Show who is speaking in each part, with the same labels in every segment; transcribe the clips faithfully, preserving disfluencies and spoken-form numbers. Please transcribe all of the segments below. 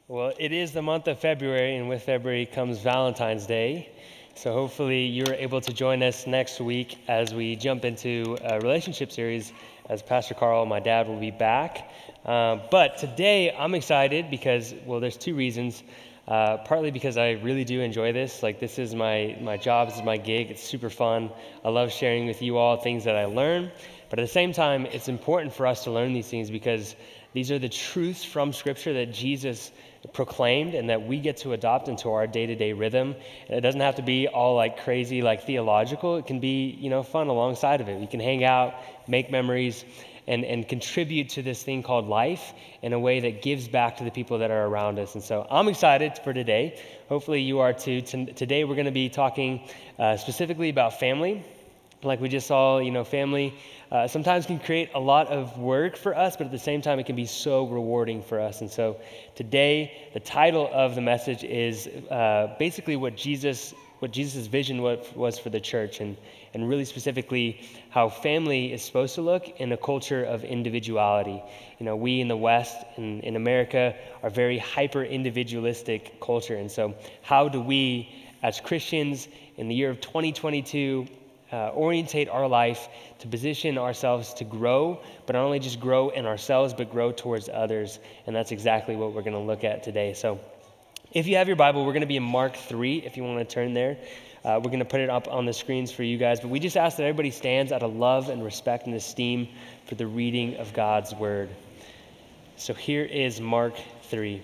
Speaker 1: Well, it is the month of February, and with February comes Valentine's Day. So hopefully you're able to join us next week as we jump into a relationship series as Pastor Carl, my dad, will be back. Um, but today I'm excited because, well, there's two reasons. Uh, partly because I really do enjoy this. Like, this is my, my job, this is my gig. It's super fun. I love sharing with you all things that I learn. But at the same time, it's important for us to learn these things because these are the truths from Scripture that Jesus proclaimed and that we get to adopt into our day-to-day rhythm. And it doesn't have to be all like crazy, like theological. It can be, you know, fun alongside of it. We can hang out, make memories, and, and contribute to this thing called life in a way that gives back to the people that are around us. And so I'm excited for today. Hopefully you are too. T- today we're going to be talking uh, specifically about family. Like we just saw, you know, family uh, sometimes can create a lot of work for us, but at the same time, it can be so rewarding for us. And so today, the title of the message is uh, basically what Jesus, what Jesus' vision was for the church, and, and really specifically how family is supposed to look in a culture of individuality. You know, we in the West, in, in America, are very hyper-individualistic culture. And so how do we, as Christians, in the year of twenty twenty-two, Uh, orientate our life to position ourselves to grow, but not only just grow in ourselves, but grow towards others. And that's exactly what we're going to look at today. So if you have your Bible, we're going to be in Mark three, if you want to turn there. Uh, we're going to put it up on the screens for you guys. But we just ask that everybody stands out of love and respect and esteem for the reading of God's word. So here is Mark three.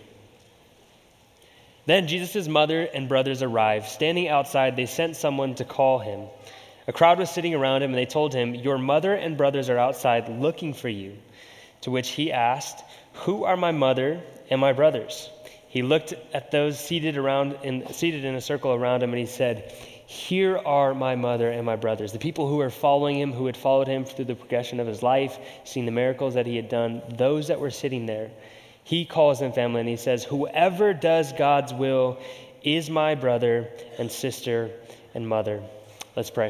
Speaker 1: Then Jesus' mother and brothers arrived. Standing outside, they sent someone to call him. A crowd was sitting around him, and they told him, "Your mother and brothers are outside looking for you." To which he asked, "Who are my mother and my brothers?" He looked at those seated around in, seated in a circle around him, and he said, "Here are my mother and my brothers." The people who were following him, who had followed him through the progression of his life, seen the miracles that he had done, those that were sitting there. He calls them family, and he says, "Whoever does God's will is my brother and sister and mother." Let's pray.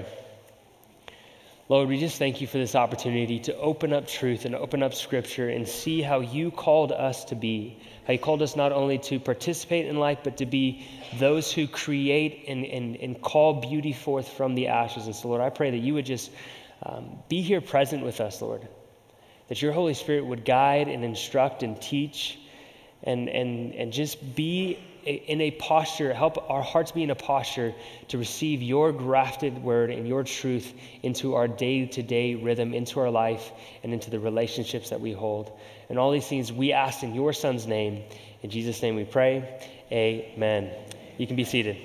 Speaker 1: Lord, we just thank you for this opportunity to open up truth and open up Scripture and see how you called us to be, how you called us not only to participate in life, but to be those who create and, and, and call beauty forth from the ashes. And so, Lord, I pray that you would just um, be here present with us, Lord, that your Holy Spirit would guide and instruct and teach and, and, and just be in a posture, help our hearts be in a posture to receive your grafted word and your truth into our day-to-day rhythm, into our life, and into the relationships that we hold. And all these things we ask in your Son's name. In Jesus' name we pray. Amen. You can be seated.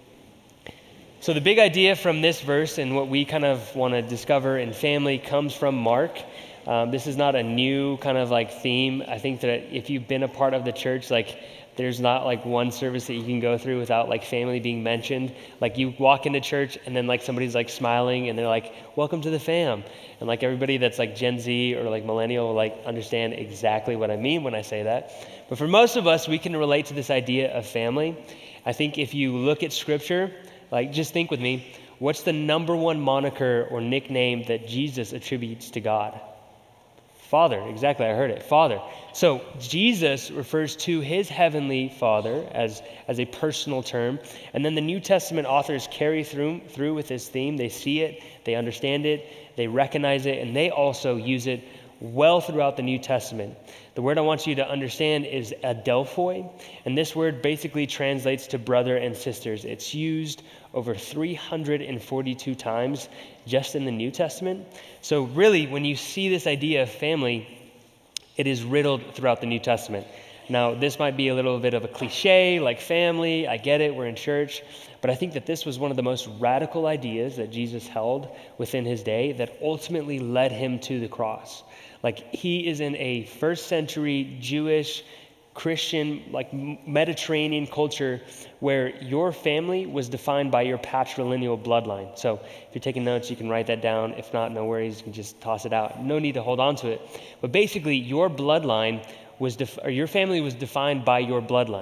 Speaker 1: So the big idea from this verse and what we kind of want to discover in family comes from Mark. Um, this is not a new kind of like theme. I think that if you've been a part of the church, like there's not like one service that you can go through without like family being mentioned. Like you walk into church and then like somebody's like smiling and they're like, "Welcome to the fam." And like everybody that's like Gen Z or like millennial will like understand exactly what I mean when I say that. But for most of us, we can relate to this idea of family. I think if you look at Scripture, like just think with me, what's the number one moniker or nickname that Jesus attributes to God? Father, exactly, I heard it, Father. So Jesus refers to his heavenly Father as, as a personal term, and then the New Testament authors carry through, through with this theme. They see it, they understand it, they recognize it, and they also use it well throughout the New Testament. The word I want you to understand is adelphoi, and this word basically translates to brother and sisters. It's used over three hundred forty-two times just in the New Testament. So really, when you see this idea of family, it is riddled throughout the New Testament. Now, this might be a little bit of a cliche, like family, I get it, we're in church, but I think that this was one of the most radical ideas that Jesus held within his day that ultimately led him to the cross. Like, he is in a first century Jewish, Christian, like Mediterranean culture where your family was defined by your patrilineal bloodline. So if you're taking notes, you can write that down. If not, no worries, you can just toss it out. No need to hold on to it. But basically, your bloodline was, def- or your family was defined by your bloodline.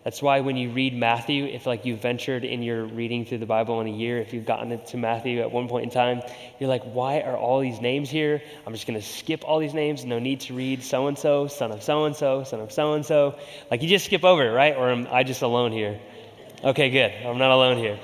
Speaker 1: That's why when you read Matthew, if like you've ventured in your reading through the Bible in a year, if you've gotten to Matthew at one point in time, you're like, why are all these names here? I'm just going to skip all these names. No need to read so-and-so, son of so-and-so, son of so-and-so. Like you just skip over it, right? Or am I just alone here? Okay, good. I'm not alone here.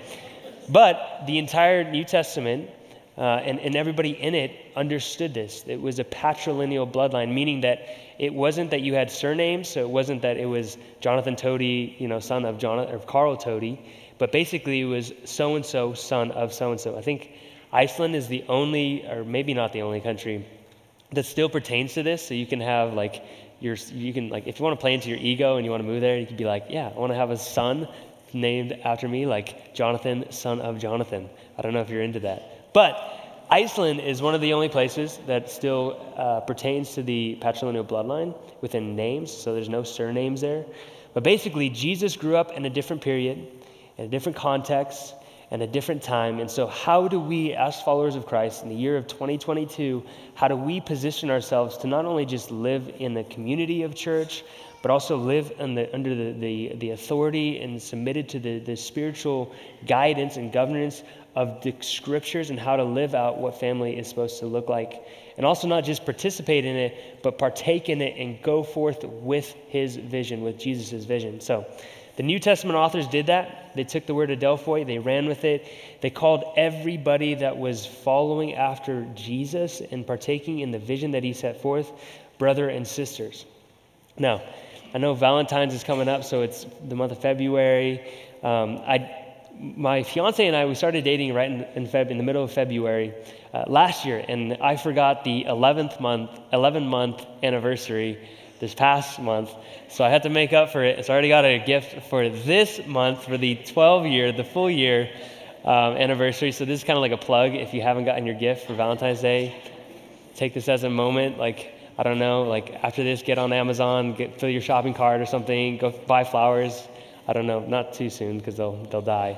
Speaker 1: But the entire New Testament uh, and, and everybody in it understood this. It was a patrilineal bloodline, meaning that it wasn't that you had surnames, so it wasn't that it was Jonathan Tody, you know, son of Jonathan or Carl Tody, but basically it was so-and-so, son of so-and-so. I think Iceland is the only, or maybe not the only country that still pertains to this. So you can have like your, you can like, if you want to play into your ego and you want to move there, you can be like, yeah, I want to have a son named after me, like Jonathan, son of Jonathan. I don't know if you're into that. But Iceland is one of the only places that still uh, pertains to the patrilineal bloodline within names, so there's no surnames there. But basically, Jesus grew up in a different period, in a different context, and a different time. And so how do we, as followers of Christ, in the year of twenty twenty-two, how do we position ourselves to not only just live in the community of church, but also live in the, under the, the, the authority and submitted to the, the spiritual guidance and governance of the scriptures and how to live out what family is supposed to look like. And also not just participate in it, but partake in it and go forth with his vision, with Jesus' vision. So the New Testament authors did that. They took the word adelphoi, they ran with it. They called everybody that was following after Jesus and partaking in the vision that he set forth, brother and sisters. Now, I know Valentine's is coming up, so it's the month of February. Um, I, my fiance and I, we started dating right in, in, Feb, in the middle of February uh, last year, and I forgot the eleventh month, eleven month anniversary this past month, so I had to make up for it. So I already got a gift for this month for the twelve year, the full year um, anniversary. So this is kind of like a plug. If you haven't gotten your gift for Valentine's Day, take this as a moment, like. I don't know, like after this, get on Amazon, get, fill your shopping cart or something, go buy flowers. I don't know, not too soon because they'll they'll die.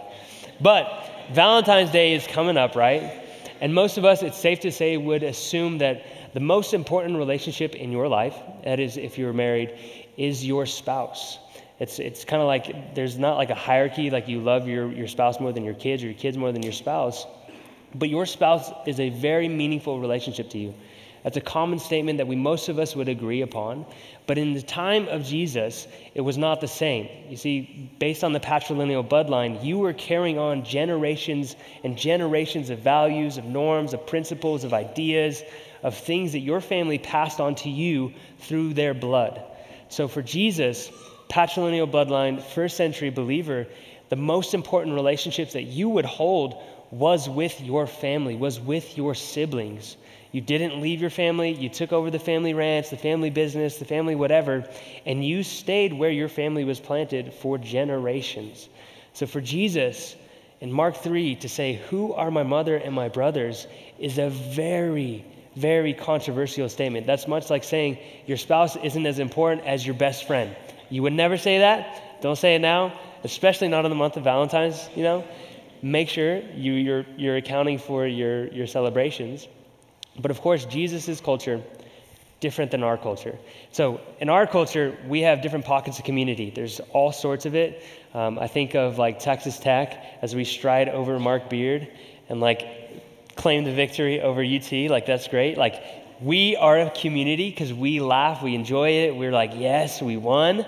Speaker 1: But Valentine's Day is coming up, right? And most of us, it's safe to say, would assume that the most important relationship in your life, that is if you're married, is your spouse. It's it's kind of like there's not like a hierarchy, like you love your, your spouse more than your kids or your kids more than your spouse. But your spouse is a very meaningful relationship to you. That's a common statement that we most of us would agree upon. But in the time of Jesus, it was not the same. You see, based on the patrilineal bloodline, you were carrying on generations and generations of values, of norms, of principles, of ideas, of things that your family passed on to you through their blood. So for Jesus, patrilineal bloodline, first century believer, the most important relationships that you would hold was with your family, was with your siblings. You didn't leave your family. You took over the family ranch, the family business, the family whatever, and you stayed where your family was planted for generations. So for Jesus, in Mark three, to say, "Who are my mother and my brothers?" is a very, very controversial statement. That's much like saying your spouse isn't as important as your best friend. You would never say that. Don't say it now, especially not in the month of Valentine's, you know. Make sure you, you're, you're accounting for your, your celebrations. But of course, Jesus' culture, different than our culture. So in our culture, we have different pockets of community. There's all sorts of it. Um, I think of like Texas Tech as we stride over Mark Beard and like claim the victory over U T. Like that's great. Like we are a community because we laugh, we enjoy it. We're like, yes, we won.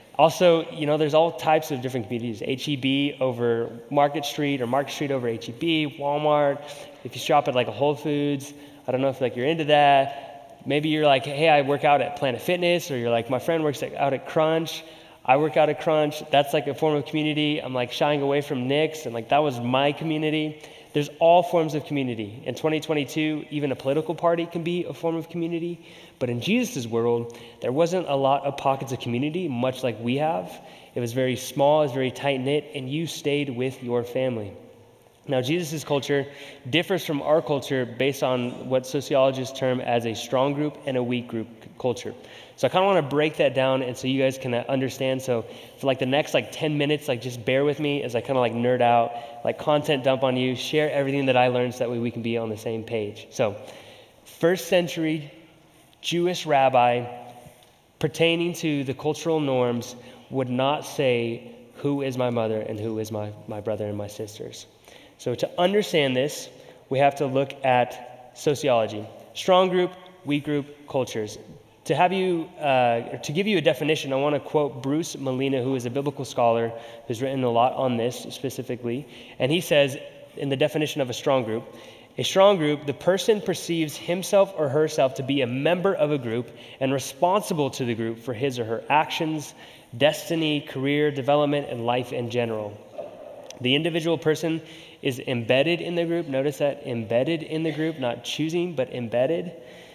Speaker 1: Also, you know, there's all types of different communities. H E B over Market Street or Market Street over H E B, Walmart. If you shop at like a Whole Foods, I don't know if like you're into that. Maybe you're like, hey, I work out at Planet Fitness, or you're like, my friend works out at Crunch. I work out at Crunch. That's like a form of community. I'm like shying away from Nick's, and like that was my community. There's all forms of community. In twenty twenty-two, even a political party can be a form of community. But in Jesus' world, there wasn't a lot of pockets of community, much like we have. It was very small, it was very tight-knit, and you stayed with your family. Now, Jesus' culture differs from our culture based on what sociologists term as a strong group and a weak group culture. So I kind of want to break that down and so you guys can understand. So for like the next like ten minutes, like just bear with me as I kind of like nerd out, like content dump on you, share everything that I learned so that way we can be on the same page. So first century Jewish rabbi pertaining to the cultural norms would not say, who is my mother and who is my, my brother and my sisters? So to understand this, we have to look at sociology. Strong group, weak group, cultures. To have you, uh, to give you a definition, I want to quote Bruce Molina, who is a biblical scholar who's written a lot on this specifically. And he says, in the definition of a strong group, a strong group, the person perceives himself or herself to be a member of a group and responsible to the group for his or her actions, destiny, career, development, and life in general. The individual person is embedded in the group. Notice that, embedded in the group, not choosing, but embedded.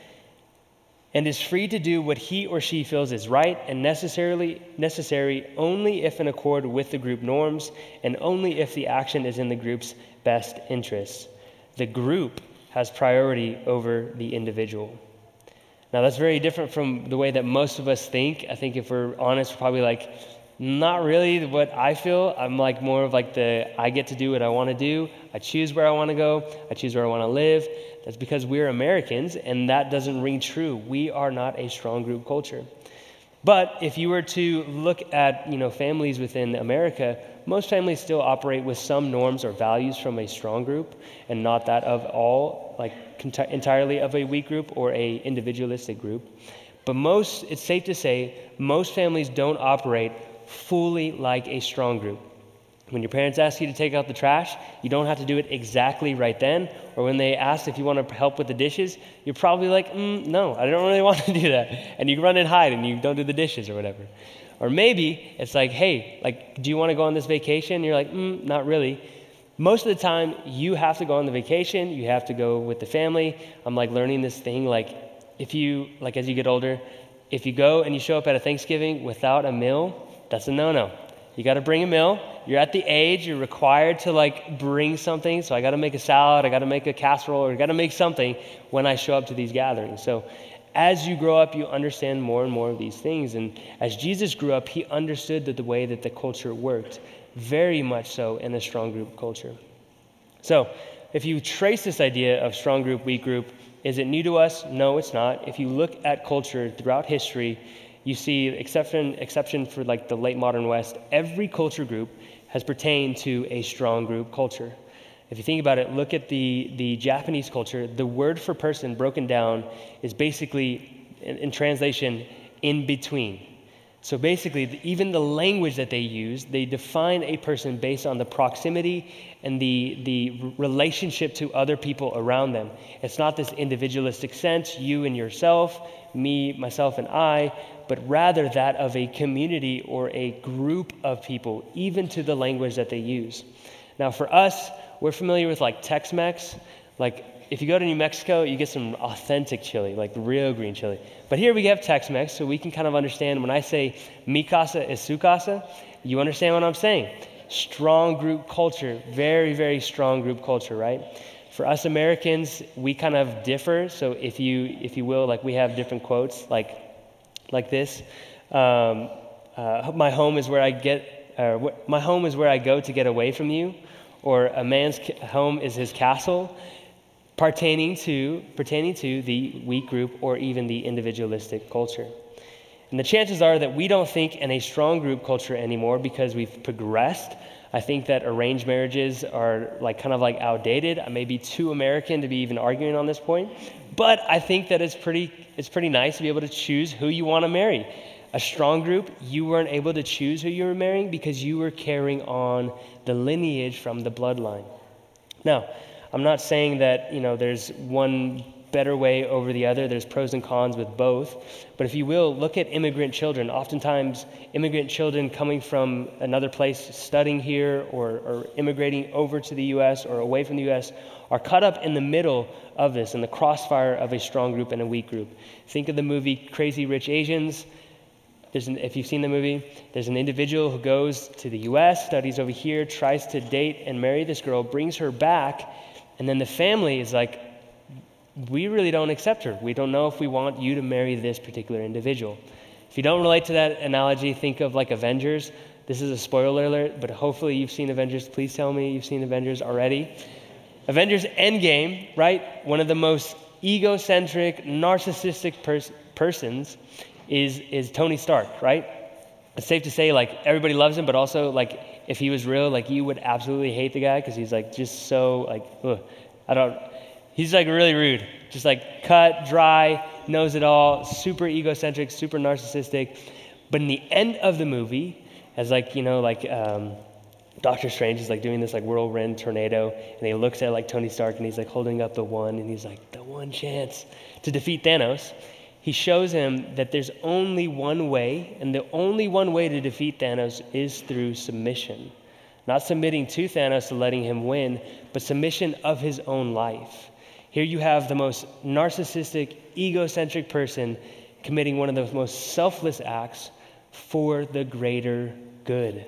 Speaker 1: And is free to do what he or she feels is right and necessarily necessary only if in accord with the group norms and only if the action is in the group's best interests. The group has priority over the individual. Now, that's very different from the way that most of us think. I think if we're honest, we're probably like, not really what I feel. I'm like more of like the, I get to do what I want to do. I choose where I want to go. I choose where I want to live. That's because we're Americans, and that doesn't ring true. We are not a strong group culture. But if you were to look at, you know, families within America, most families still operate with some norms or values from a strong group and not that of all, like cont- entirely of a weak group or a individualistic group. But most, it's safe to say, most families don't operate fully like a strong group. When your parents ask you to take out the trash, you don't have to do it exactly right then. Or when they ask if you want to help with the dishes, you're probably like, mm, no, I don't really want to do that. And you run and hide and you don't do the dishes or whatever. Or maybe it's like, hey, like, do you want to go on this vacation? And you're like, mm, not really. Most of the time, you have to go on the vacation. You have to go with the family. I'm like learning this thing, like if you, like as you get older, if you go and you show up at a Thanksgiving without a meal, that's a no-no. You got to bring a meal. You're at the age, you're required to like bring something. So I got to make a salad, I got to make a casserole, or I got to make something when I show up to these gatherings. So as you grow up, you understand more and more of these things. And as Jesus grew up, he understood that the way that the culture worked, very much so in a strong group culture. So if you trace this idea of strong group, weak group, is it new to us? No, it's not. If you look at culture throughout history, you see, exception exception for like the late modern West, every culture group has pertained to a strong group culture. If you think about it, look at the, the Japanese culture. The word for person broken down is basically, in, in translation, in between. So basically, even the language that they use, they define a person based on the proximity and the, the relationship to other people around them. It's not this individualistic sense, you and yourself, me, myself, and I, but rather that of a community or a group of people, even to the language that they use. Now for us, we're familiar with like Tex-Mex. Like if you go to New Mexico, you get some authentic chili, like real green chili. But here we have Tex-Mex, so we can kind of understand when I say mi casa es su casa, you understand what I'm saying. Strong group culture, very, very strong group culture, right? For us Americans, we kind of differ. So if you, if you will, like we have different quotes, like, like this. Um, uh, my home is where I get, uh, wh- my home is where I go to get away from you, or a man's ca- home is his castle, pertaining to pertaining to the weak group or even the individualistic culture. And the chances are that we don't think in a strong group culture anymore because we've progressed. I think that arranged marriages are like kind of like outdated. I may be too American to be even arguing on this point, but I think that it's pretty it's pretty nice to be able to choose who you want to marry. A strong group, you weren't able to choose who you were marrying because you were carrying on the lineage from the bloodline. Now, I'm not saying that, you know, there's one better way over the other. There's pros and cons with both. But if you will, look at immigrant children. Oftentimes, immigrant children coming from another place, studying here or, or immigrating over to the U S or away from the U S are caught up in the middle of this, in the crossfire of a strong group and a weak group. Think of the movie Crazy Rich Asians. There's an, if you've seen the movie, there's an individual who goes to the U S, studies over here, tries to date and marry this girl, brings her back, and then the family is like, we really don't accept her. We don't know if we want you to marry this particular individual. If you don't relate to that analogy, think of like Avengers. This is a spoiler alert, but hopefully you've seen Avengers. Please tell me you've seen Avengers already. Avengers Endgame, right? One of the most egocentric, narcissistic pers- persons is, is Tony Stark, right? it's safe to say, like, everybody loves him, but also, like, if he was real, like, you would absolutely hate the guy because he's, like, just so, like, ugh, I don't, he's, like, really rude. Just, like, cut, dry, knows it all, super egocentric, super narcissistic. But in the end of the movie, as, like, you know, like, um, Doctor Strange is, like, doing this, like, whirlwind tornado, and he looks at, like, Tony Stark, and he's, like, holding up the one, and he's, like, the one chance to defeat Thanos. He shows him that there's only one way, and the only one way to defeat Thanos is through submission. Not submitting to Thanos to letting him win, but submission of his own life. Here you have the most narcissistic, egocentric person committing one of the most selfless acts for the greater good.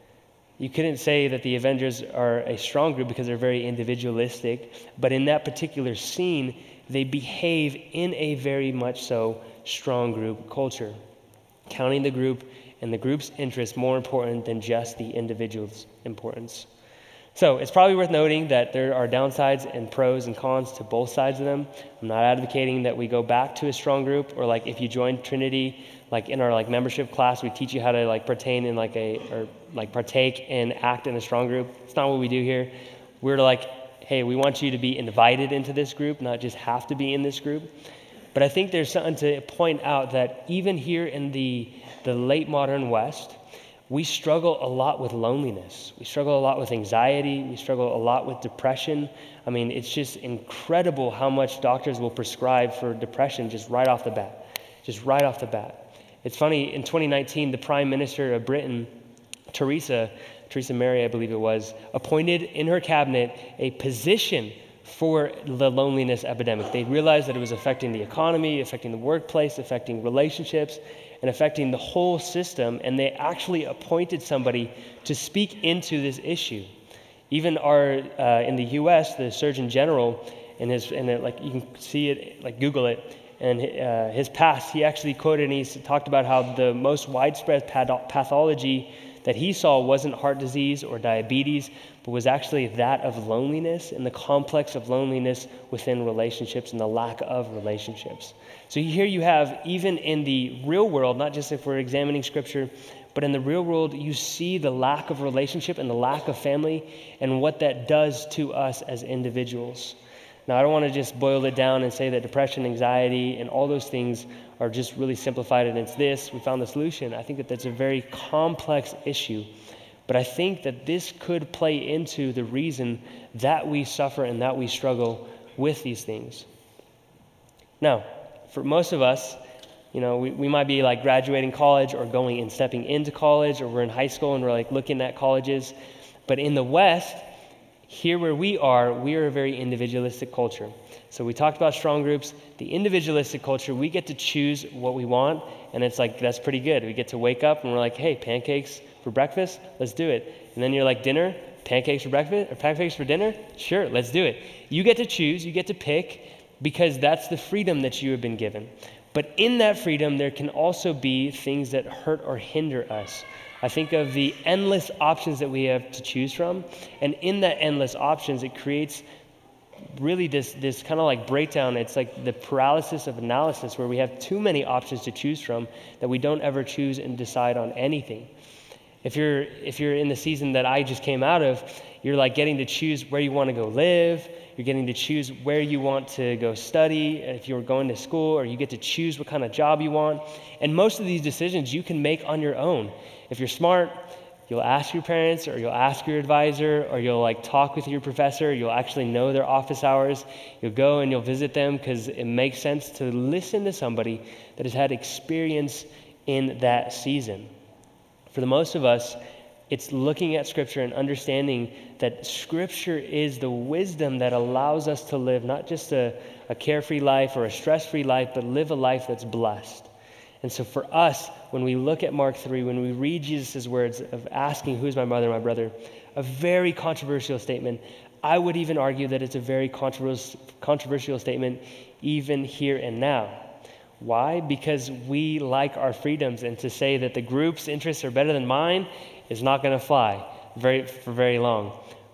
Speaker 1: You couldn't say that the Avengers are a strong group because they're very individualistic, but in that particular scene, they behave in a very much so strong group culture, counting the group and the group's interest more important than just the individual's importance. So it's probably worth noting that there are downsides and pros and cons to both sides of them. I'm not advocating that we go back to a strong group, or like if you join Trinity, like in our like membership class, we teach you how to like pertain in like a, or like partake and act in a strong group. It's not what we do here. We're like, hey, we want you to be invited into this group, not just have to be in this group. But I think there's something to point out that even here in the, the late modern West, we struggle a lot with loneliness. We struggle a lot with anxiety. We struggle a lot with depression. I mean, it's just incredible how much doctors will prescribe for depression just right off the bat, just right off the bat. It's funny, in twenty nineteen, the Prime Minister of Britain, Theresa, Theresa May, I believe it was, appointed in her cabinet a position for the loneliness epidemic. They realized that it was affecting the economy, affecting the workplace, affecting relationships, and affecting the whole system, and they actually appointed somebody to speak into this issue. Even our, uh, in the U S, the Surgeon General, in his, and it, like you can see it, like Google it, and uh, his past, he actually quoted and he talked about how the most widespread path- pathology that he saw wasn't heart disease or diabetes, but was actually that of loneliness and the complex of loneliness within relationships and the lack of relationships. So here you have, even in the real world, not just if we're examining Scripture, but in the real world, you see the lack of relationship and the lack of family and what that does to us as individuals. Now, I don't want to just boil it down and say that depression, anxiety, and all those things are just really simplified and it's this, we found the solution. I think that that's a very complex issue. But I think that this could play into the reason that we suffer and that we struggle with these things. Now, for most of us, you know, we, we might be like graduating college or going and stepping into college, or we're in high school and we're like looking at colleges. But in the West, here where we are, we are a very individualistic culture. So we talked about strong groups. The individualistic culture, we get to choose what we want, and it's like, that's pretty good. We get to wake up and we're like, hey, pancakes for breakfast? Let's do it. And then you're like, dinner? Pancakes for breakfast? Or pancakes for dinner? Sure, let's do it. You get to choose, you get to pick, because that's the freedom that you have been given. But in that freedom, there can also be things that hurt or hinder us. I think of the endless options that we have to choose from, and in that endless options, it creates really this, this kind of like breakdown. It's like the paralysis of analysis, where we have too many options to choose from that we don't ever choose and decide on anything. If you're, if you're in the season that I just came out of, you're like getting to choose where you want to go live. You're getting to choose where you want to go study, if you're going to school, or you get to choose what kind of job you want. And most of these decisions you can make on your own. If you're smart, you'll ask your parents, or you'll ask your advisor, or you'll like talk with your professor. You'll actually know their office hours. You'll go and you'll visit them because it makes sense to listen to somebody that has had experience in that season. For the most of us, it's looking at Scripture and understanding that Scripture is the wisdom that allows us to live not just a, a carefree life or a stress-free life, but live a life that's blessed. And so for us, when we look at Mark three, when we read Jesus' words of asking, who's my mother, my brother, a very controversial statement. I would even argue that it's a very controversial, controversial statement even here and now. Why? Because we like our freedoms, and to say that the group's interests are better than mine is not going to fly very, for very long.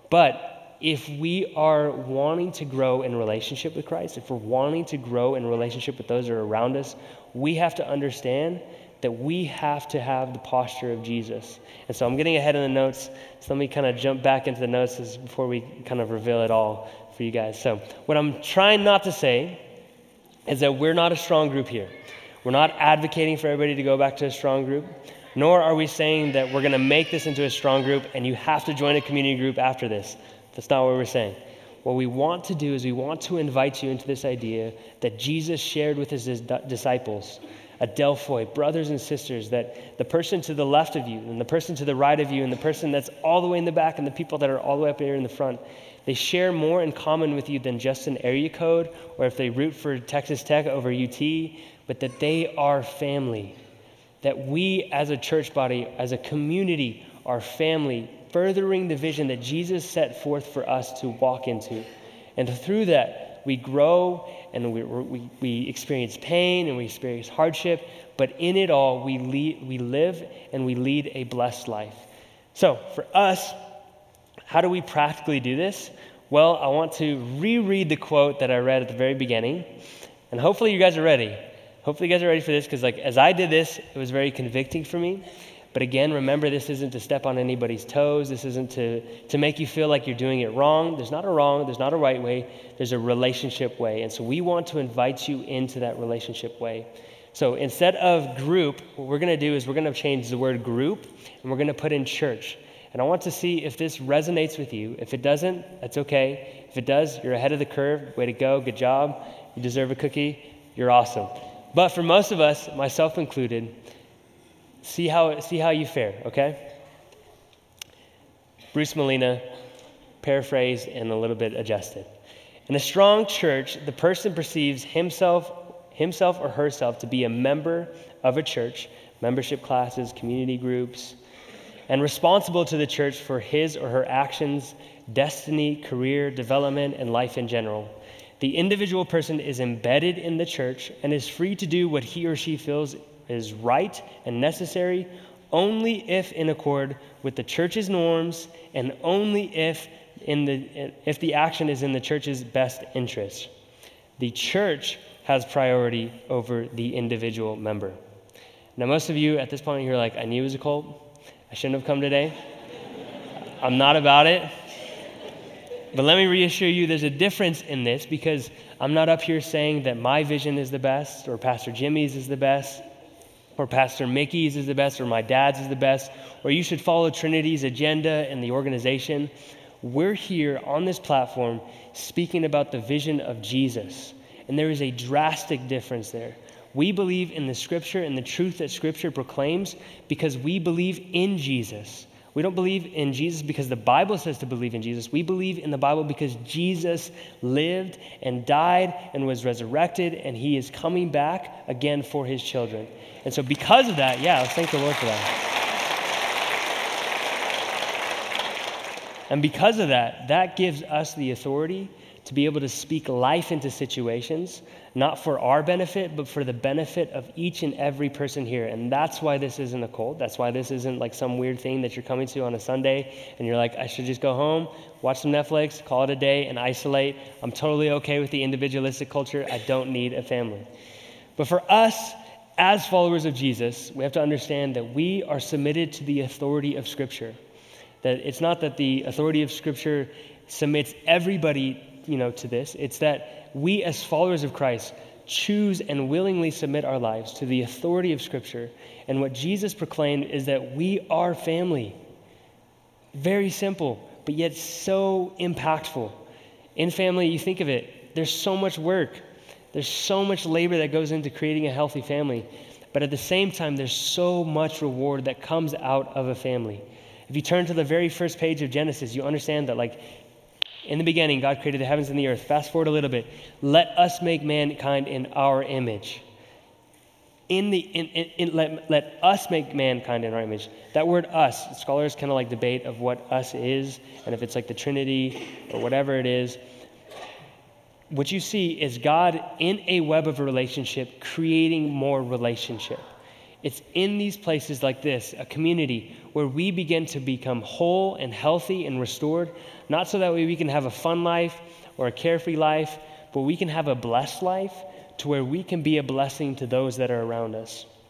Speaker 1: But if we are wanting to grow in relationship with Christ, if we're wanting to grow in relationship with those that are around us, we have to understand that we have to have the posture of Jesus. And so I'm getting ahead of the notes, so let me kind of jump back into the notes before we kind of reveal it all for you guys. So what I'm trying not to say is that we're not a strong group here. We're not advocating for everybody to go back to a strong group, nor are we saying that we're going to make this into a strong group and you have to join a community group after this. That's not what we're saying. What we want to do is we want to invite you into this idea that Jesus shared with his disciples, Adelphoi, brothers and sisters, that the person to the left of you and the person to the right of you and the person that's all the way in the back and the people that are all the way up here in the front, they share more in common with you than just an area code or if they root for Texas Tech over U T, but that they are family. That we as a church body, as a community, are family, furthering the vision that Jesus set forth for us to walk into. And through that, we grow and we, we, we experience pain and we experience hardship, but in it all, we, lead, we live and we lead a blessed life. So for us, how do we practically do this? Well, I want to reread the quote that I read at the very beginning, and hopefully you guys are ready. Hopefully you guys are ready for this, because like as I did this, it was very convicting for me. But again, remember, this isn't to step on anybody's toes. This isn't to, to make you feel like you're doing it wrong. There's not a wrong, there's not a right way. There's a relationship way. And so we want to invite you into that relationship way. So instead of group, what we're going to do is we're going to change the word group, and we're going to put in church. And I want to see if this resonates with you. If it doesn't, that's okay. If it does, you're ahead of the curve. Way to go. Good job. You deserve a cookie. You're awesome. But for most of us, myself included, see how see how you fare, okay? Bruce Molina, paraphrased and a little bit adjusted. In a strong church, the person perceives himself, himself or herself to be a member of a church, membership classes, community groups, and responsible to the church for his or her actions, destiny, career, development, and life in general. The individual person is embedded in the church and is free to do what he or she feels is right and necessary only if in accord with the church's norms and only if in the if the action is in the church's best interest. The church has priority over the individual member. Now, most of you at this point, you're like, I knew it was a cult. I shouldn't have come today. I'm not about it. But let me reassure you, there's a difference in this, because I'm not up here saying that my vision is the best, or Pastor Jimmy's is the best, or Pastor Mickey's is the best, or my dad's is the best, or you should follow Trinity's agenda and the organization. We're here on this platform speaking about the vision of Jesus, and there is a drastic difference there. We believe in the Scripture and the truth that Scripture proclaims because we believe in Jesus. We don't believe in Jesus because the Bible says to believe in Jesus. We believe in the Bible because Jesus lived and died and was resurrected, and he is coming back again for his children. And so because of that, yeah, let's thank the Lord for that. And because of that, that gives us the authority to be able to speak life into situations, not for our benefit, but for the benefit of each and every person here. And that's why this isn't a cult. That's why this isn't like some weird thing that you're coming to on a Sunday and you're like, I should just go home, watch some Netflix, call it a day, and isolate. I'm totally okay with the individualistic culture. I don't need a family. But for us, as followers of Jesus, we have to understand that we are submitted to the authority of Scripture. That it's not that the authority of Scripture submits everybody, you know, to this. It's that we as followers of Christ choose and willingly submit our lives to the authority of Scripture. And what Jesus proclaimed is that we are family. Very simple, but yet so impactful. In family, you think of it, there's so much work. There's so much labor that goes into creating a healthy family. But at the same time, there's so much reward that comes out of a family. If you turn to the very first page of Genesis, you understand that, like, in the beginning, God created the heavens and the earth. Fast forward a little bit. Let us make mankind in our image. In the in, in, in let, let us make mankind in our image. That word us, scholars kind of like debate of what us is, and if it's like the Trinity or whatever it is. What you see is God in a web of a relationship creating more relationship. It's in these places like this, a community, where we begin to become whole and healthy and restored, not so that way we can have a fun life or a carefree life, but we can have a blessed life to where we can be a blessing to those that are around us.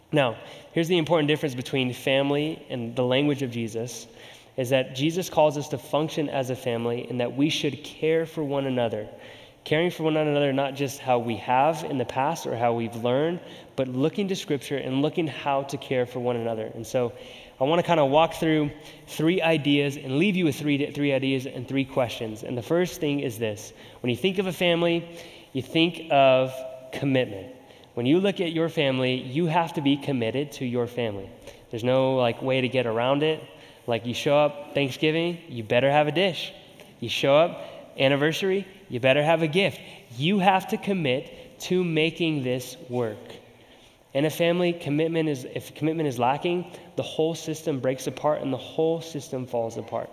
Speaker 1: Now, here's the important difference between family and the language of Jesus, is that Jesus calls us to function as a family and that we should care for one another. Caring for one another, not just how we have in the past or how we've learned, but looking to Scripture and looking how to care for one another. And so I want to kind of walk through three ideas and leave you with three, three ideas and three questions. And the first thing is this. When you think of a family, you think of commitment. When you look at your family, you have to be committed to your family. There's no like way to get around it. Like you show up Thanksgiving, you better have a dish. You show up anniversary, you better have a gift. You have to commit to making this work. In a family, commitment is if commitment is lacking, the whole system breaks apart and the whole system falls apart.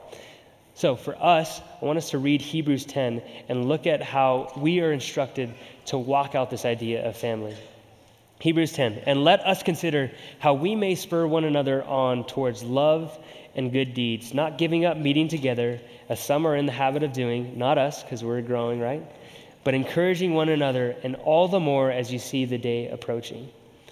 Speaker 1: So for us, I want us to read Hebrews ten and look at how we are instructed to walk out this idea of family. Hebrews ten, and let us consider how we may spur one another on towards love and good deeds, not giving up meeting together, as some are in the habit of doing, not us, because we're growing, right? But encouraging one another, and all the more as you see the day approaching.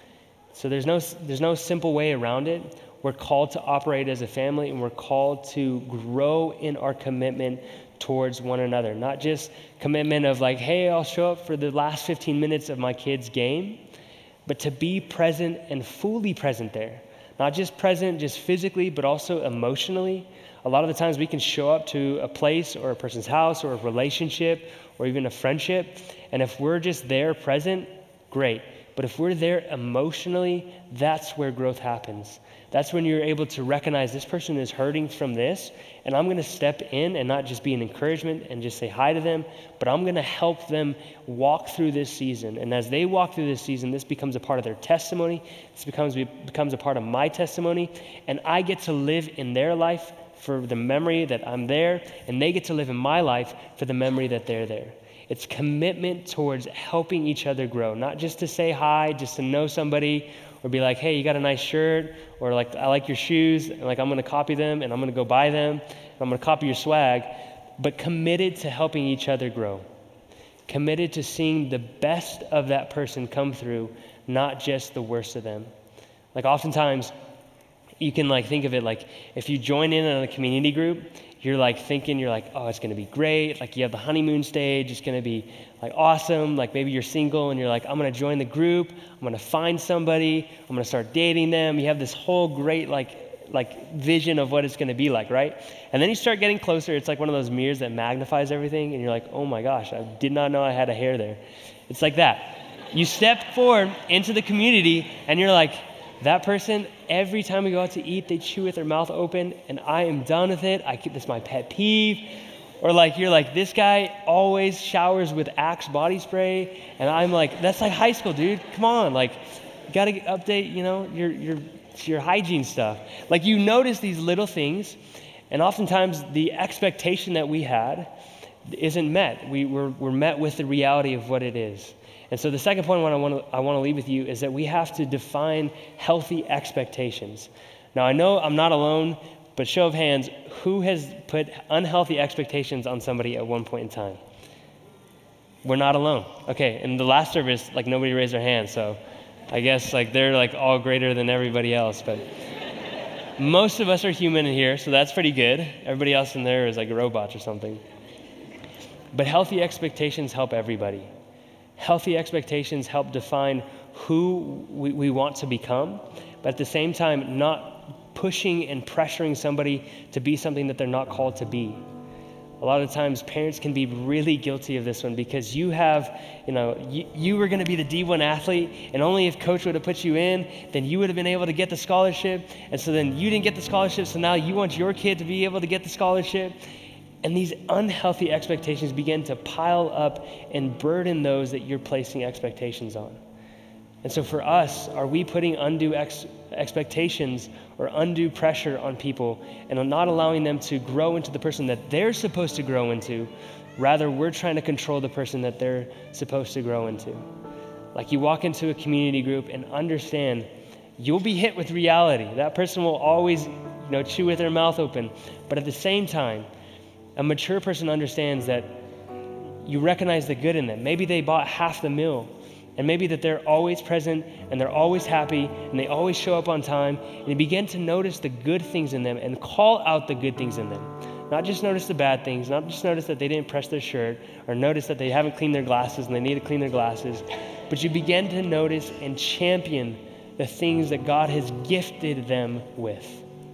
Speaker 1: So there's no, there's no simple way around it. We're called to operate as a family, and we're called to grow in our commitment towards one another. Not just commitment of like, hey, I'll show up for the last fifteen minutes of my kid's game, but to be present and fully present there. Not just present just physically, but also emotionally. A lot of the times we can show up to a place or a person's house or a relationship or even a friendship, and if we're just there present, great. But if we're there emotionally, that's where growth happens. That's when you're able to recognize this person is hurting from this, and I'm going to step in and not just be an encouragement and just say hi to them, but I'm going to help them walk through this season. And as they walk through this season, this becomes a part of their testimony. This becomes, becomes a part of my testimony, and I get to live in their life for the memory that I'm there, and they get to live in my life for the memory that they're there. It's commitment towards helping each other grow, not just to say hi, just to know somebody, or be like, hey, you got a nice shirt, or like, I like your shoes, and like I'm going to copy them, and I'm going to go buy them, and I'm going to copy your swag, but committed to helping each other grow. Committed to seeing the best of that person come through, not just the worst of them. Like oftentimes, you can like think of it like if you join in on a community group, you're like thinking, you're like, oh, it's going to be great. Like you have the honeymoon stage. It's going to be like awesome. Like maybe you're single and you're like, I'm going to join the group. I'm going to find somebody. I'm going to start dating them. You have this whole great like like vision of what it's going to be like, right? And then you start getting closer. It's like one of those mirrors that magnifies everything. And you're like, oh my gosh, I did not know I had a hair there. It's like that. You step forward into the community and you're like, that person, every time we go out to eat, they chew with their mouth open, and I am done with it. I keep this my pet peeve. Or like you're like, this guy always showers with Axe body spray, and I'm like, that's like high school, dude. Come on, like, you gotta update, you know, your your your hygiene stuff. Like you notice these little things, and oftentimes the expectation that we had isn't met. We we're, we're met with the reality of what it is. And so the second point I want to I want to leave with you is that we have to define healthy expectations. Now, I know I'm not alone, but show of hands, who has put unhealthy expectations on somebody at one point in time? We're not alone. Okay, in the last service, like nobody raised their hand, so I guess like they're like all greater than everybody else, but most of us are human in here, so that's pretty good. Everybody else in there is like robots or something. But healthy expectations help everybody. Healthy expectations help define who we, we want to become, but at the same time, not pushing and pressuring somebody to be something that they're not called to be. A lot of times, parents can be really guilty of this one because you have, you know, you, you were going to be the D one athlete, and only if coach would have put you in, then you would have been able to get the scholarship, and so then you didn't get the scholarship, so now you want your kid to be able to get the scholarship. And these unhealthy expectations begin to pile up and burden those that you're placing expectations on. And so for us, are we putting undue ex- expectations or undue pressure on people and not allowing them to grow into the person that they're supposed to grow into? Rather, we're trying to control the person that they're supposed to grow into. Like you walk into a community group and understand you'll be hit with reality. That person will always, you know, chew with their mouth open. But at the same time, a mature person understands that you recognize the good in them. Maybe they bought half the meal, And maybe that they're always present and they're always happy and they always show up on time, and you begin to notice the good things in them and call out the good things in them. Not just notice the bad things, not just notice that they didn't press their shirt or notice that they haven't cleaned their glasses and they need to clean their glasses, but you begin to notice and champion the things that God has gifted them with.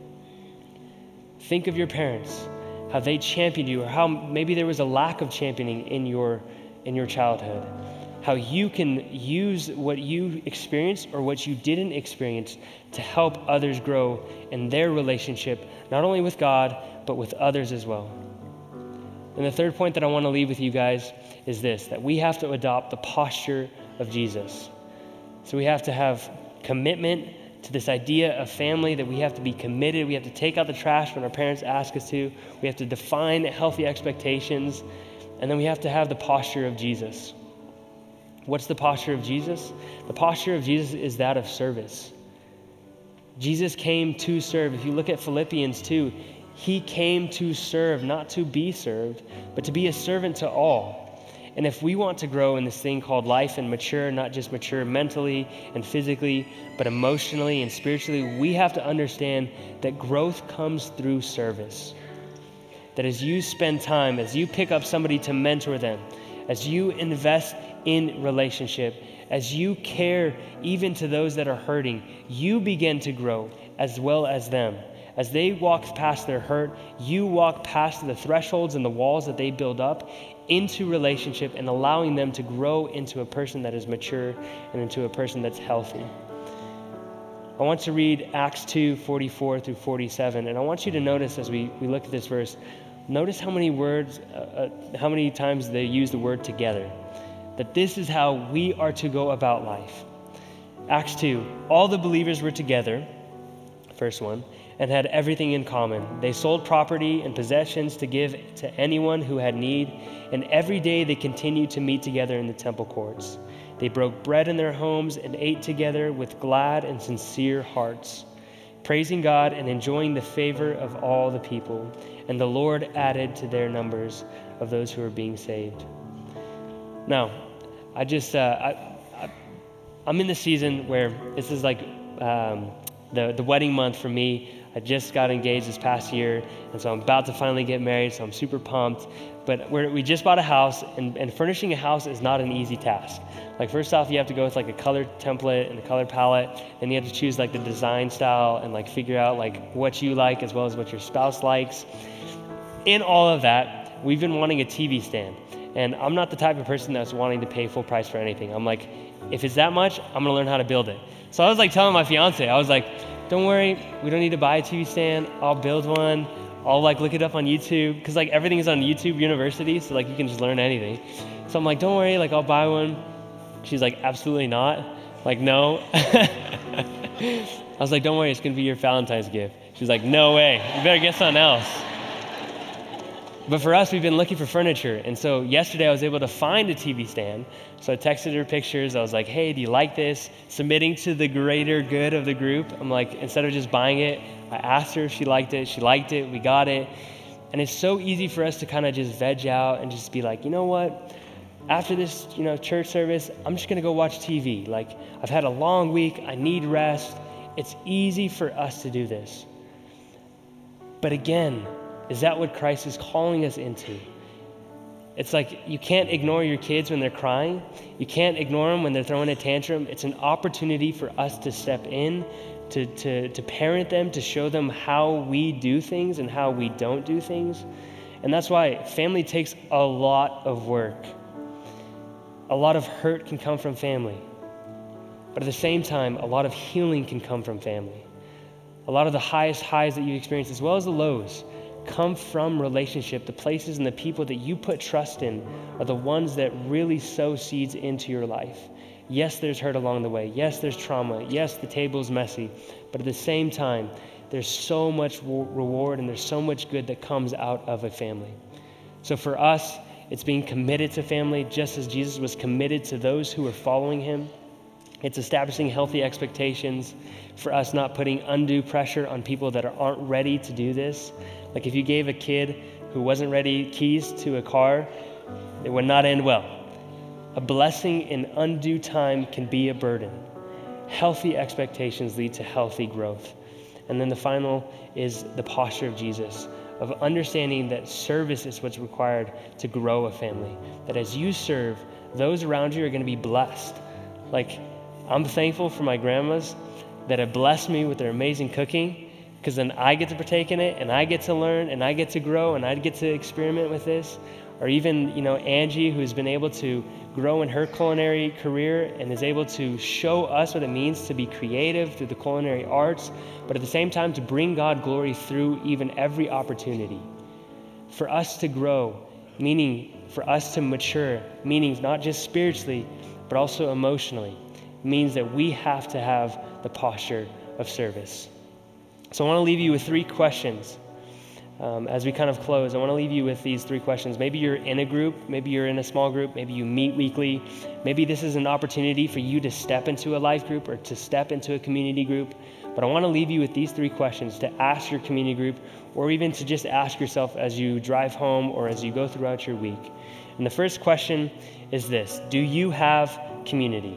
Speaker 1: Think of your parents, how they championed you, or how maybe there was a lack of championing in your in your childhood. How you can use what you experienced or what you didn't experience to help others grow in their relationship, not only with God, but with others as well. And the third point that I want to leave with you guys is this, that we have to adopt the posture of Jesus. So we have to have commitment to this idea of family, that we have to be committed. We have to take out the trash when our parents ask us to. We have to define healthy expectations. And then we have to have the posture of Jesus. What's the posture of Jesus? The posture of Jesus is that of service. Jesus came to serve. If you look at Philippians two, he came to serve, not to be served, but to be a servant to all. And if we want to grow in this thing called life and mature, not just mature mentally and physically, but emotionally and spiritually, we have to understand that growth comes through service. That as you spend time, as you pick up somebody to mentor them, as you invest in relationship, as you care even to those that are hurting, you begin to grow as well as them. As they walk past their hurt, you walk past the thresholds and the walls that they build up into relationship and allowing them to grow into a person that is mature and into a person that's healthy. I want to read Acts two, forty-four through forty-seven, and I want you to notice as we, we look at this verse, notice how many words, uh, uh, how many times they use the word together. That this is how we are to go about life. Acts two, all the believers were together, first one, and had everything in common. They sold property and possessions to give to anyone who had need, and every day they continued to meet together in the temple courts. They broke bread in their homes and ate together with glad and sincere hearts, praising God and enjoying the favor of all the people. And the Lord added to their numbers of those who were being saved. Now, I just, uh, I, I, I'm in the season where this is like um, the, the wedding month for me. I just got engaged this past year, and so I'm about to finally get married, so I'm super pumped. But we're, we just bought a house, and, and furnishing a house is not an easy task. Like, first off, you have to go with like a color template and a color palette, and you have to choose like the design style and like figure out like what you like as well as what your spouse likes. In all of that, we've been wanting a T V stand. And I'm not the type of person that's wanting to pay full price for anything. I'm like, if it's that much, I'm gonna learn how to build it. So I was like telling my fiance, I was like, don't worry, we don't need to buy a T V stand. I'll build one. I'll like look it up on YouTube, because like everything is on YouTube University, so like you can just learn anything. So I'm like, don't worry, like I'll buy one. She's like, absolutely not. Like, no. I was like, don't worry, it's gonna be your Valentine's gift. She's like, no way, you better get something else. But for us, we've been looking for furniture. And so yesterday I was able to find a T V stand. So I texted her pictures. I was like, hey, do you like this? Submitting to the greater good of the group. I'm like, instead of just buying it, I asked her if she liked it. She liked it. We got it. And it's so easy for us to kind of just veg out and just be like, you know what? After this, you know, church service, I'm just going to go watch T V. Like, I've had a long week. I need rest. It's easy for us to do this. But again, is that what Christ is calling us into? It's like you can't ignore your kids when they're crying. You can't ignore them when they're throwing a tantrum. It's an opportunity for us to step in, to, to, to parent them, to show them how we do things and how we don't do things. And that's why family takes a lot of work. A lot of hurt can come from family. But at the same time, a lot of healing can come from family. A lot of the highest highs that you experience, as well as the lows, come from relationship. The places and the people that you put trust in are the ones that really sow seeds into your life. Yes, there's hurt along the way. Yes, there's trauma. Yes, the table's messy. But at the same time, there's so much reward and there's so much good that comes out of a family. So for us, it's being committed to family just as Jesus was committed to those who were following him. It's establishing healthy expectations for us, not putting undue pressure on people that aren't ready to do this. Like if you gave a kid who wasn't ready keys to a car, it would not end well. A blessing in undue time can be a burden. Healthy expectations lead to healthy growth. And then the final is the posture of Jesus, of understanding that service is what's required to grow a family. That as you serve, those around you are going to be blessed. Like, I'm thankful for my grandmas that have blessed me with their amazing cooking, because then I get to partake in it, and I get to learn, and I get to grow, and I get to experiment with this. Or even, you know, Angie, who's been able to grow in her culinary career and is able to show us what it means to be creative through the culinary arts, but at the same time to bring God glory through even every opportunity. For us to grow, meaning for us to mature, meaning not just spiritually, but also emotionally, means that we have to have the posture of service. So I want to leave you with three questions. Um, as we kind of close, I want to leave you with these three questions. Maybe you're in a group, maybe you're in a small group, maybe you meet weekly. Maybe this is an opportunity for you to step into a life group or to step into a community group. But I want to leave you with these three questions to ask your community group, or even to just ask yourself as you drive home or as you go throughout your week. And the first question is this: do you have community?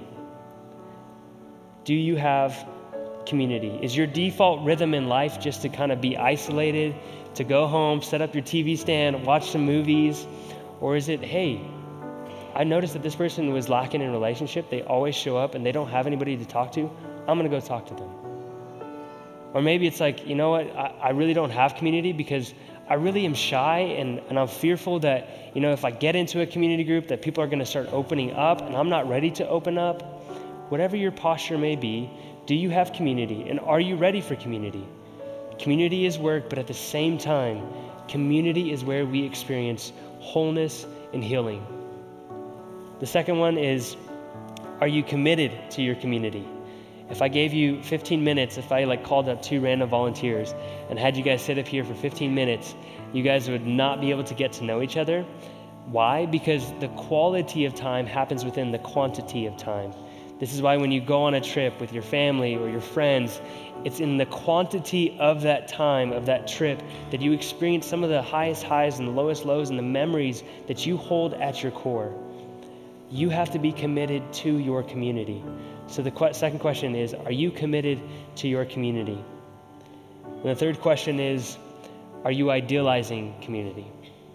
Speaker 1: Do you have community? Is your default rhythm in life just to kind of be isolated, to go home, set up your T V stand, watch some movies? Or is it, hey, I noticed that this person was lacking in relationship. They always show up and they don't have anybody to talk to. I'm going to go talk to them. Or maybe it's like, you know what, I, I really don't have community because I really am shy, and, and I'm fearful that, you know, if I get into a community group that people are going to start opening up and I'm not ready to open up. Whatever your posture may be, do you have community? And are you ready for community? Community is work, but at the same time, community is where we experience wholeness and healing. The second one is, are you committed to your community? If I gave you fifteen minutes, if I like called up two random volunteers and had you guys sit up here for fifteen minutes, you guys would not be able to get to know each other. Why? Because the quality of time happens within the quantity of time. This is why when you go on a trip with your family or your friends, it's in the quantity of that time, of that trip, that you experience some of the highest highs and the lowest lows and the memories that you hold at your core. You have to be committed to your community. So the qu- second question is, are you committed to your community? And the third question is, are you idealizing community?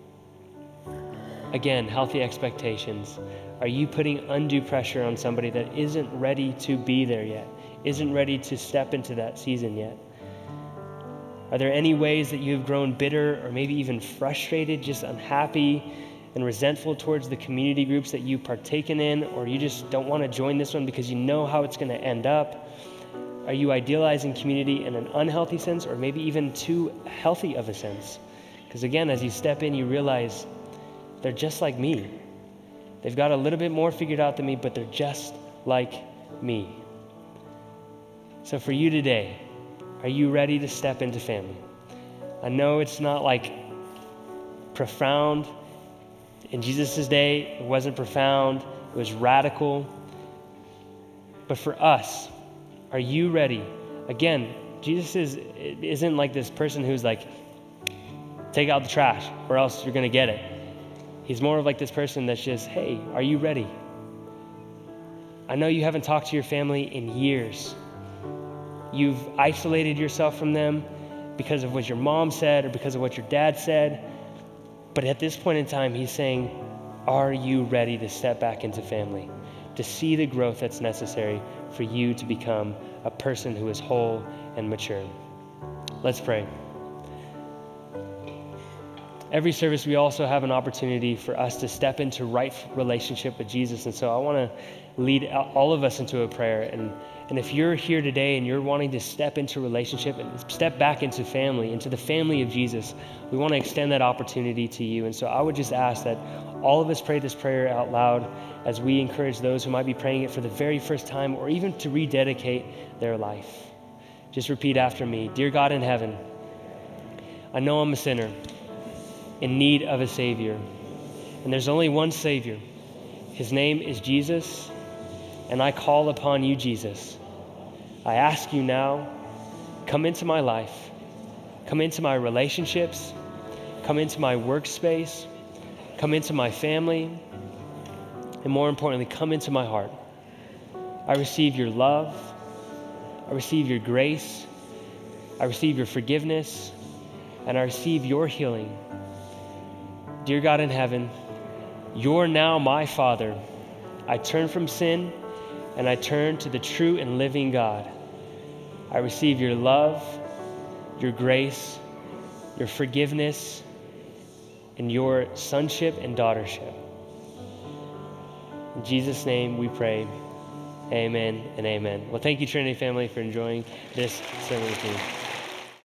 Speaker 1: Again, healthy expectations. Are you putting undue pressure on somebody that isn't ready to be there yet, isn't ready to step into that season yet? Are there any ways that you have grown bitter or maybe even frustrated, just unhappy and resentful towards the community groups that you've partaken in, or you just don't want to join this one because you know how it's going to end up? Are you idealizing community in an unhealthy sense, or maybe even too healthy of a sense? Because again, as you step in, you realize they're just like me. They've got a little bit more figured out than me, but they're just like me. So for you today, are you ready to step into family? I know it's not like profound. In Jesus' day, it wasn't profound. It was radical. But for us, are you ready? Again, Jesus is, isn't like this person who's like, take out the trash or else you're going to get it. He's more of like this person that's just, hey, are you ready? I know you haven't talked to your family in years. You've isolated yourself from them because of what your mom said or because of what your dad said. But at this point in time, he's saying, are you ready to step back into family, to see the growth that's necessary for you to become a person who is whole and mature? Let's pray. Every service, we also have an opportunity for us to step into right relationship with Jesus. And so I want to lead all of us into a prayer. And, and if you're here today and you're wanting to step into relationship and step back into family, into the family of Jesus, we want to extend that opportunity to you. And so I would just ask that all of us pray this prayer out loud as we encourage those who might be praying it for the very first time or even to rededicate their life. Just repeat after me. Dear God in heaven, I know I'm a sinner in need of a Savior. And there's only one Savior. His name is Jesus. And I call upon you, Jesus. I ask you now, come into my life. Come into my relationships. Come into my workspace. Come into my family. And more importantly, come into my heart. I receive your love. I receive your grace. I receive your forgiveness. And I receive your healing. Dear God in heaven, you're now my Father. I turn from sin and I turn to the true and living God. I receive your love, your grace, your forgiveness, and your sonship and daughtership. In Jesus' name we pray, amen and amen. Well, thank you, Trinity family, for enjoying this sermon with me.